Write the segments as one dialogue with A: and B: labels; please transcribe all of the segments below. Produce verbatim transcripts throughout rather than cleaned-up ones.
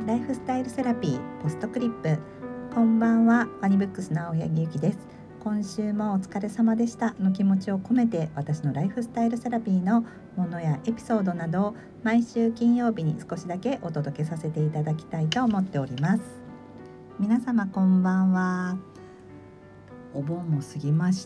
A: ライフスタイルセラピーポストクリップ。こんばんは、ワニブックスの青柳ゆきです。今週もお疲れ様でしたの気持ちを込めて、私のライフスタイルセラピーのものやエピソードなどを毎週金曜日に少しだけお届けさせていただきたいと思っております。皆様こんばんは。お盆も過ぎまして、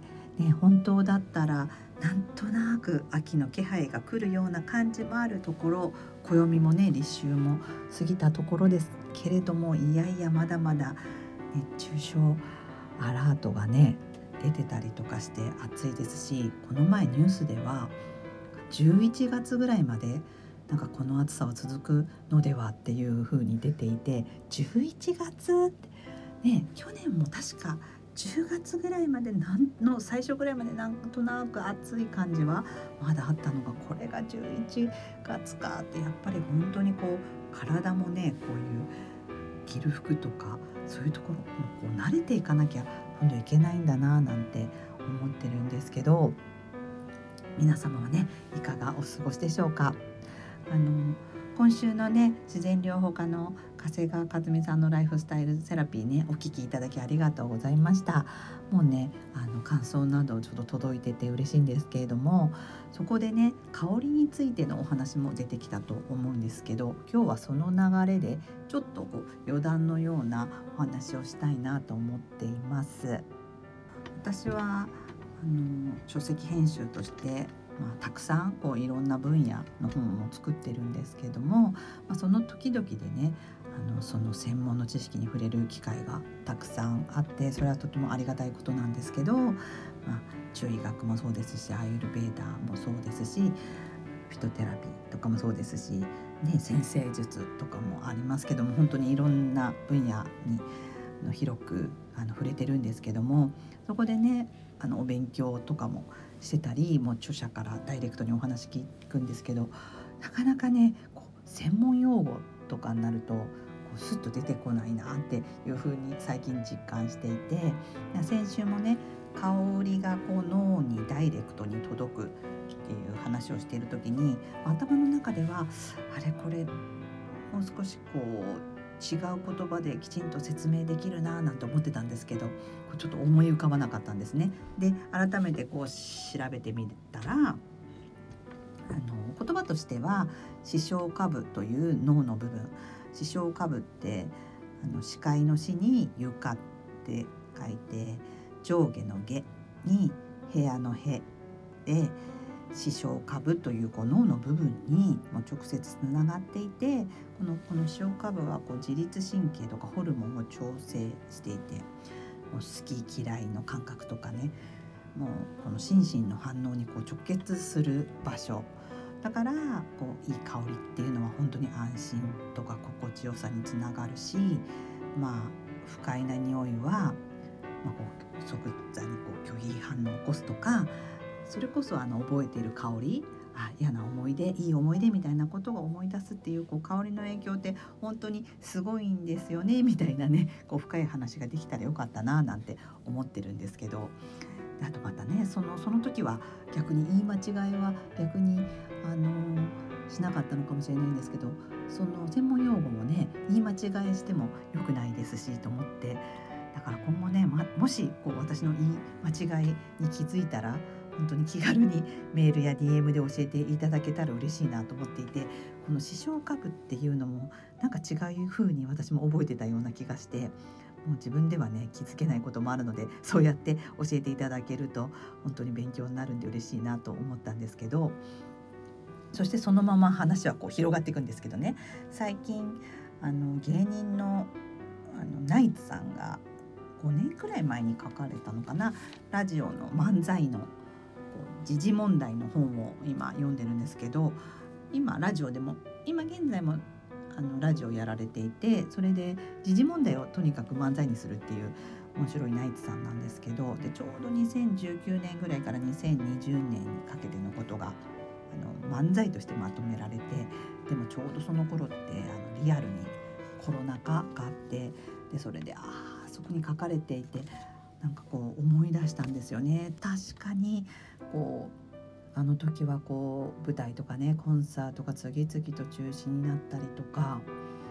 A: ね、本当だったらなんとなく秋の気配が来るような感じもあるところ、暦もね立秋も過ぎたところですけれども、いやいやまだまだ熱中症アラートがね出てたりとかして暑いですし、この前ニュースではじゅういちがつぐらいまでなんかこの暑さは続くのではっていう風に出ていて、じゅういちがつってね、去年も確かじゅうがつぐらいまでなんの最初ぐらいまでなんとなく暑い感じはまだあったのが、これがじゅういちがつかって、やっぱり本当にこう体もねこういう着る服とかそういうところもこう慣れていかなきゃ今度いけないんだななんて思ってるんですけど、皆様はねいかがお過ごしでしょうか。あの今週のね自然療法家の長谷川和美さんのライフスタイルセラピーねお聞きいただきありがとうございました。もうねあの感想などちょっと届いてて嬉しいんですけれども、そこでね香りについてのお話も出てきたと思うんですけど、今日はその流れでちょっとこう余談のようなお話をしたいなと思っています。私はあの書籍編集としてまあ、たくさんこういろんな分野の本を作ってるんですけども、まあ、その時々でねあのその専門の知識に触れる機会がたくさんあって、それはとてもありがたいことなんですけど、まあ、中医学もそうですし、アーユルベーダーもそうですし、フィトテラピーとかもそうですし、ね、占星術とかもありますけども、本当にいろんな分野に広くあの触れてるんですけども、そこでねあのお勉強とかもしてたり、もう著者からダイレクトにお話聞くんですけど、なかなかねこう専門用語とかになるとこうスッと出てこないなっていう風に最近実感していて、先週もね香りがこう脳にダイレクトに届くっていう話をしている時に、頭の中ではあれこれもう少しこう違う言葉できちんと説明できるななんて思ってたんですけど、ちょっと思い浮かばなかったんですね。で改めてこう調べてみたら、あの言葉としては視床下部という脳の部分、視床下部ってあの視界の視に床って書いて、上下の下に部屋の部で視床下部というこう脳の部分にも直接つながっていて、このこの視床下部はこう自律神経とかホルモンを調整していて、もう好き嫌いの感覚とかね、もうこの心身の反応にこう直結する場所だから、こういい香りっていうのは本当に安心とか心地よさにつながるし、まあ不快な匂いは、まあ、こう即座にこう拒否反応を起こすとか、それこそあの覚えている香り、あ嫌な思い出いい思い出みたいなことを思い出すっていう、こう香りの影響って本当にすごいんですよねみたいなね、こう深い話ができたらよかったななんて思ってるんですけど、あとまたねそのその時は逆に言い間違いは逆にあのしなかったのかもしれないんですけど、その専門用語もね言い間違いしても良くないですしと思って、だから今後ね、ま、もしこう私の言い間違いに気づいたら本当に気軽にメールや ディーエム で教えていただけたら嬉しいなと思っていて、この視床下部っていうのもなんか違う風に私も覚えてたような気がして、もう自分ではね気づけないこともあるので、そうやって教えていただけると本当に勉強になるんで嬉しいなと思ったんですけど、そしてそのまま話はこう広がっていくんですけどね、最近あの芸人のあのナイツさんがごねんくらい前に書かれたのかな、ラジオの漫才の時事問題の本を今読んでるんですけど、今ラジオでも今現在もあのラジオやられていて、それで時事問題をとにかく漫才にするっていう面白いナイツさんなんですけど、でちょうどにせんじゅうきゅうねんぐらいからにせんにじゅうねんにかけてのことがあの漫才としてまとめられて、でもちょうどその頃ってあのリアルにコロナ禍があって、でそれでああそこに書かれていてなんかこう思い出したんですよね。確かにこうあの時はこう舞台とかねコンサートが次々と中止になったりとか、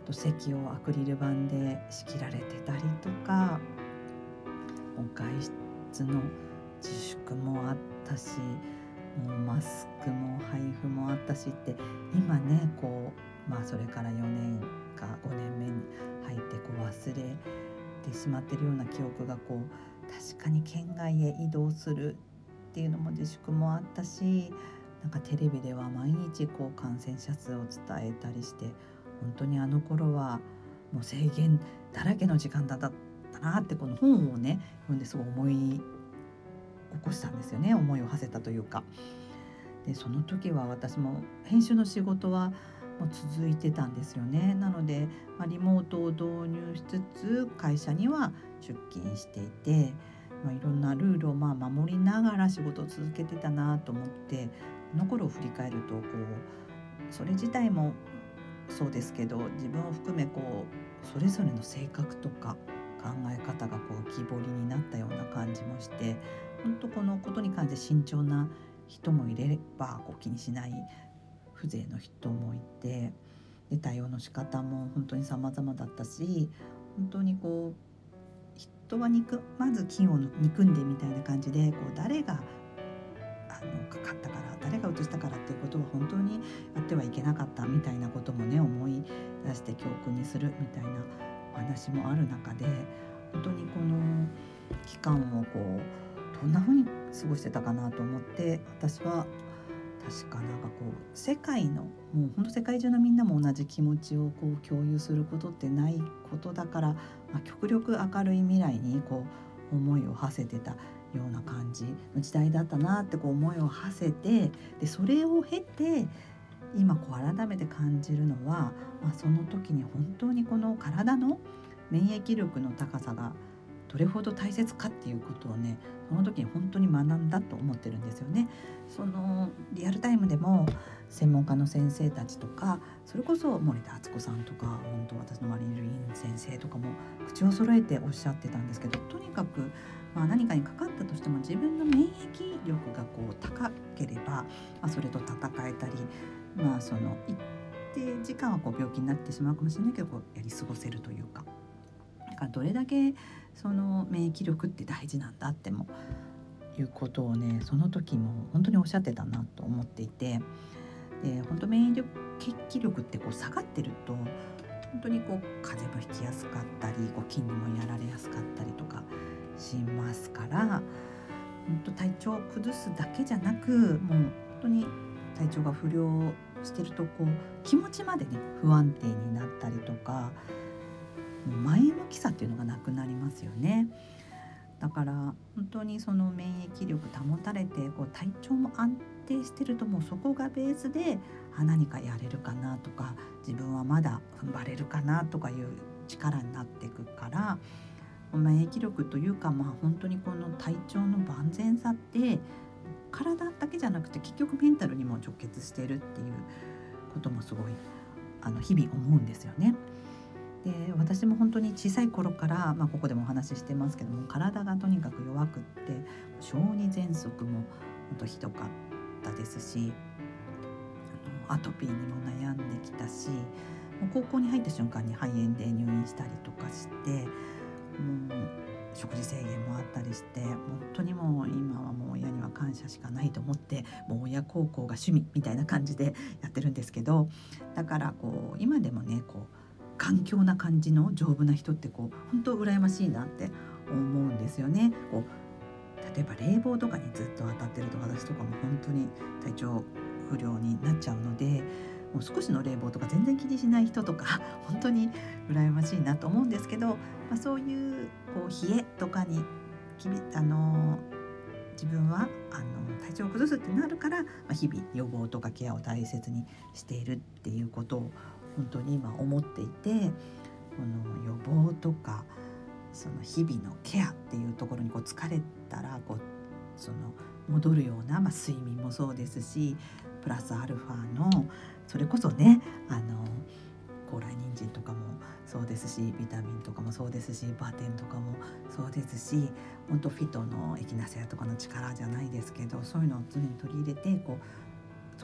A: と席をアクリル板で仕切られてたりとか、もう外出の自粛もあったし、もうマスクも配布もあったしって、今ねこう、まあ、それからよねんかごねんめに入ってこう忘れてしまってるような記憶がこう、確かに県外へ移動するっていうのも自粛もあったし、なんかテレビでは毎日こう感染者数を伝えたりして、本当にあの頃はもう制限だらけの時間だったなって、この本をね読んですごい思い起こしたんですよね。思いを馳せたというか。でその時は私も編集の仕事はもう続いてたんですよね。なので、まあ、リモートを導入しつつ会社には出勤していて、まあ、いろんなルールをまあ守りながら仕事を続けてたなと思って、あの頃を振り返るとこう、それ自体もそうですけど、自分を含めこうそれぞれの性格とか考え方がこう浮き彫りになったような感じもして、本当このことに関して慎重な人もいればこう気にしない風情の人もいて、で対応の仕方も本当に様々だったし、本当にこう人は憎まず菌を憎んでみたいな感じで、こう誰があのかかったから誰が移したからっていうことは本当にやってはいけなかったみたいなこともね思い出して教訓にするみたいなお話もある中で、本当にこの期間をこうどんな風に過ごしてたかなと思って、私は確かなんかこう世界のもう本当世界中のみんなも同じ気持ちをこう共有することってないことだから、まあ、極力明るい未来にこう思いを馳せてたような感じの時代だったなってこう思いを馳せて、でそれを経て今こう改めて感じるのは、まあ、その時に本当にこの体の免疫力の高さがどれほど大切かっていうことをね、その時に本当に学んだと思ってるんですよね。そのリアルタイムでも専門家の先生たちとか、それこそ森田敦子さんとか、本当私の周りにいる院先生とかも口を揃えておっしゃってたんですけど、とにかく、まあ、何かにかかったとしても自分の免疫力がこう高ければ、まあ、それと戦えたり、まあ、その一定時間はこう病気になってしまうかもしれないけどこうやり過ごせるというか、だからどれだけその免疫力って大事なんだってもいうことをね、その時も本当におっしゃってたなと思っていて、で本当免疫力ってこう下がってると本当にこう風邪もひきやすかったり、こう菌にもやられやすかったりとかしますから、本当体調を崩すだけじゃなく、もう本当に体調が不良してるとこう気持ちまでね不安定になったりとか、もう前向きさっていうのがなくなりますよね。だから本当にその免疫力保たれてこう体調も安定してると、もうそこがベースであ何かやれるかなとか、自分はまだ踏ん張れるかなとかいう力になっていくから、免疫力というか、まあ本当にこの体調の万全さって体だけじゃなくて結局メンタルにも直結しているっていうこともすごいあの日々思うんですよね。で私も本当に小さい頃から、まあ、ここでもお話ししてますけども、体がとにかく弱くって小児喘息も本当ひどかったですし、あのアトピーにも悩んできたし、もう高校に入った瞬間に肺炎で入院したりとかして、もう食事制限もあったりして、本当にもう今はもう親には感謝しかないと思って、もう親孝行が趣味みたいな感じでやってるんですけど、だからこう今でもねこう頑強な感じの丈夫な人ってこう本当羨ましいなって思うんですよね。こう例えば冷房とかにずっと当たってると、私とかも本当に体調不良になっちゃうので、もう少しの冷房とか全然気にしない人とか本当に羨ましいなと思うんですけど、まあ、そういうこう冷えとかにきびあの自分はあの体調を崩すってなるから、まあ、日々予防とかケアを大切にしているっていうことを本当に今思っていて、この予防とかその日々のケアっていうところにこう疲れたらこうその戻るような、まあ、睡眠もそうですし、プラスアルファのそれこそねあの高麗人参とかもそうですし、ビタミンとかもそうですし、バテンとかもそうですし、本当フィトのエキナセアとかの力じゃないですけど、そういうのを常に取り入れてこうそ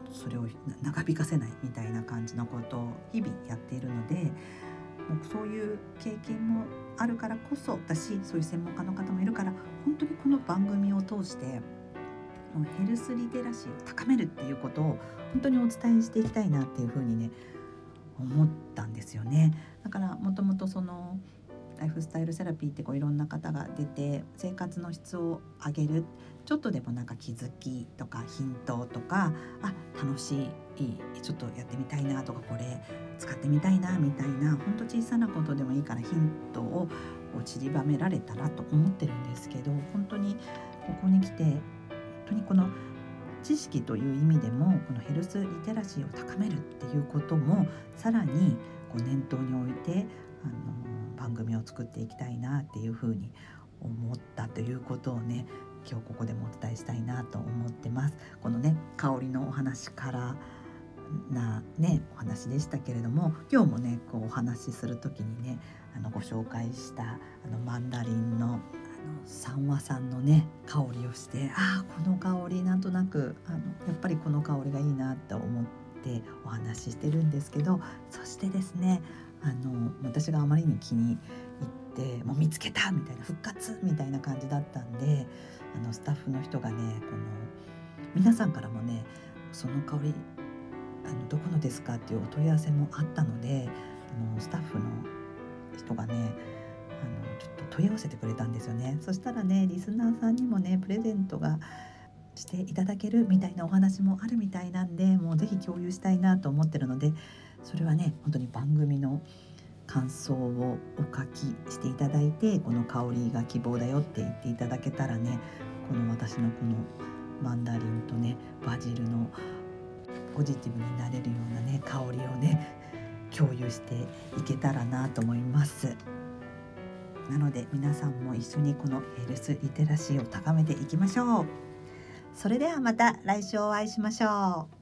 A: それを長引かせないみたいな感じのことを日々やっているので、もうそういう経験もあるからこそだし、そういう専門家の方もいるから、本当にこの番組を通してヘルスリテラシーを高めるっていうことを本当にお伝えしていきたいなっていうふうにね思ったんですよね。だからもともとそのライフスタイルセラピーってこういろんな方が出て生活の質を上げる、ちょっとでもなんか気づきとかヒントとか、あ楽しい、ちょっとやってみたいなとか、これ使ってみたいなみたいな、ほんと小さなことでもいいからヒントを散りばめられたらと思ってるんですけど、本当にここに来て本当にこの知識という意味でもこのヘルスリテラシーを高めるっていうこともさらにこう念頭に置いてあの番組を作っていきたいなっていうふうに思ったということをね、今日ここでもお伝えしたいなと思ってます。このね香りのお話からなねお話でしたけれども、今日もねこうお話しする時にねあのご紹介したあのマンダリンの三和酸のね香りをして、ああこの香りなんとなくあのやっぱりこの香りがいいなと思ってお話ししてるんですけど、そしてですねあの私があまりに気に入ってもう見つけたみたいな、復活みたいな感じだったんで、あのスタッフの人がねこの皆さんからもねその香りあのどこのですかっていうお問い合わせもあったので、あのスタッフの人がねあのちょっと問い合わせてくれたんですよね。そしたらねリスナーさんにもねプレゼントがしていただけるみたいなお話もあるみたいなんで、もうぜひ共有したいなと思ってるので、それはね本当に番組の感想をお書きしていただいて、この香りが希望だよって言っていただけたらね、この私のこのマンダリンとねバジルのポジティブになれるようなね香りをね共有していけたらなと思います。なので皆さんも一緒にこのヘルスリテラシーを高めていきましょう。それではまた来週お会いしましょう。